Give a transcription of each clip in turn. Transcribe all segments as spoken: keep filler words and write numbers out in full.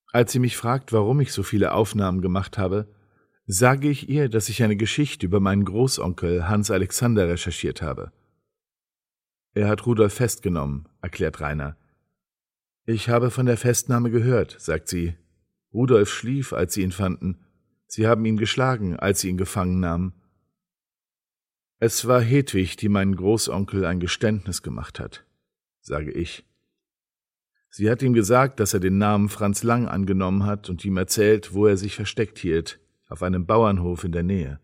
Als sie mich fragt, warum ich so viele Aufnahmen gemacht habe, sage ich ihr, dass ich eine Geschichte über meinen Großonkel Hans Alexander recherchiert habe. Er hat Rudolf festgenommen, erklärt Rainer. Ich habe von der Festnahme gehört, sagt sie. Rudolf schlief, als sie ihn fanden. Sie haben ihn geschlagen, als sie ihn gefangen nahmen. Es war Hedwig, die meinen Großonkel ein Geständnis gemacht hat, sage ich. Sie hat ihm gesagt, dass er den Namen Franz Lang angenommen hat und ihm erzählt, wo er sich versteckt hielt, auf einem Bauernhof in der Nähe.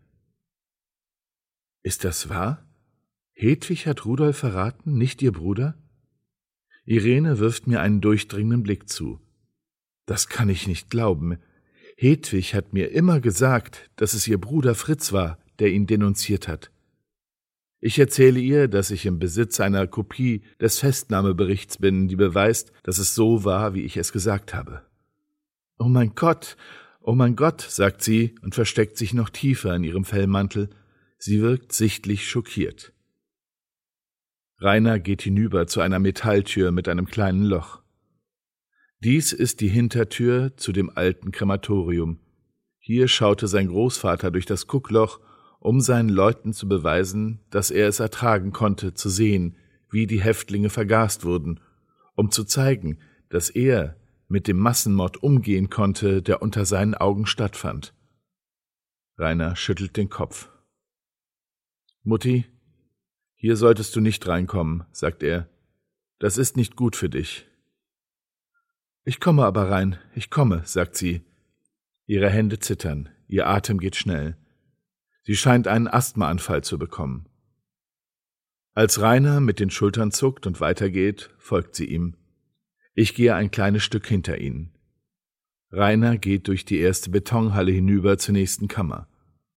Ist das wahr? Hedwig hat Rudolf verraten, nicht ihr Bruder? Irene wirft mir einen durchdringenden Blick zu. Das kann ich nicht glauben. Hedwig hat mir immer gesagt, dass es ihr Bruder Fritz war, der ihn denunziert hat. Ich erzähle ihr, dass ich im Besitz einer Kopie des Festnahmeberichts bin, die beweist, dass es so war, wie ich es gesagt habe. »Oh mein Gott, oh mein Gott«, sagt sie und versteckt sich noch tiefer in ihrem Fellmantel. Sie wirkt sichtlich schockiert. Rainer geht hinüber zu einer Metalltür mit einem kleinen Loch. Dies ist die Hintertür zu dem alten Krematorium. Hier schaute sein Großvater durch das Guckloch, um seinen Leuten zu beweisen, dass er es ertragen konnte, zu sehen, wie die Häftlinge vergast wurden, um zu zeigen, dass er mit dem Massenmord umgehen konnte, der unter seinen Augen stattfand. Rainer schüttelt den Kopf. »Mutti, hier solltest du nicht reinkommen«, sagt er. »Das ist nicht gut für dich.« »Ich komme aber rein, ich komme«, sagt sie. Ihre Hände zittern, ihr Atem geht schnell. Sie scheint einen Asthmaanfall zu bekommen. Als Rainer mit den Schultern zuckt und weitergeht, folgt sie ihm. Ich gehe ein kleines Stück hinter ihnen. Rainer geht durch die erste Betonhalle hinüber zur nächsten Kammer.